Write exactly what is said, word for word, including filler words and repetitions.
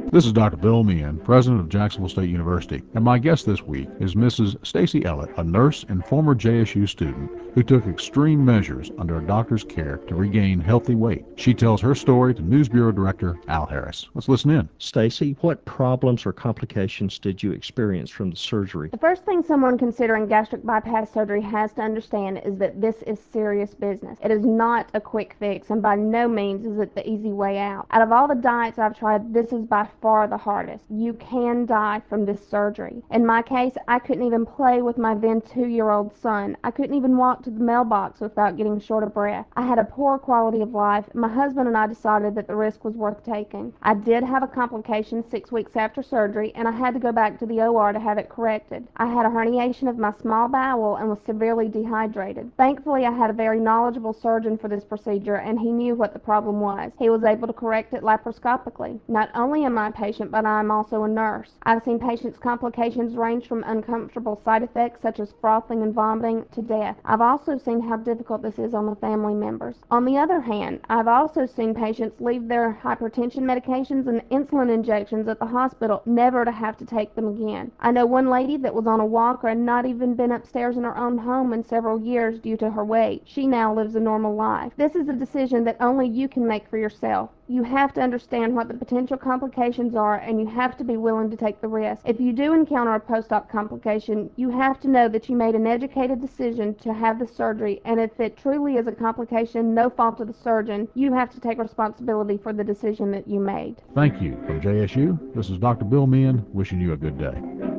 This is Doctor Bill Meehan, president of Jacksonville State University, and my guest this week is Missus Stacy Ellett, a nurse and former J S U student who took extreme measures under a doctor's care to regain healthy weight. She tells her story to News Bureau Director Al Harris. Let's listen in. Stacy, what problems or complications did you experience from the surgery? The first thing someone considering gastric bypass surgery has to understand is that this is serious business. It is not a quick fix, and by no means is it the easy way out. Out of all the diets I've tried, this is by far the hardest. You can die from this surgery. In my case, I couldn't even play with my then two-year-old son. I couldn't even walk to the mailbox without getting short of breath. I had a poor quality of life. My husband and I decided that the risk was worth taking. I did have a complication six weeks after surgery, and I had to go back to the O R to have it corrected. I had a herniation of my small bowel and was severely dehydrated. Thankfully, I had a very knowledgeable surgeon for this procedure, and he knew what the problem was. He was able to correct it laparoscopically. Not only am I a patient, but I am also a nurse. I've seen patients' complications range from uncomfortable side effects such as frothing and vomiting to death. I've also seen how difficult this is on the family members. On the other hand, I've also seen patients leave their hypertension medications and insulin injections at the hospital, never to have to take them again. I know one lady that was on a walker and not even been upstairs in her own home in several years due to her weight. She now lives a normal life. This is a decision that only you can make for yourself. You have to understand what the potential complications are, and you have to be willing to take the risk. If you do encounter a post-op complication, you have to know that you made an educated decision to have the surgery, and if it truly is a complication, no fault of the surgeon, you have to take responsibility for the decision that you made. Thank you. From J S U, this is Doctor Bill Meehan, wishing you a good day.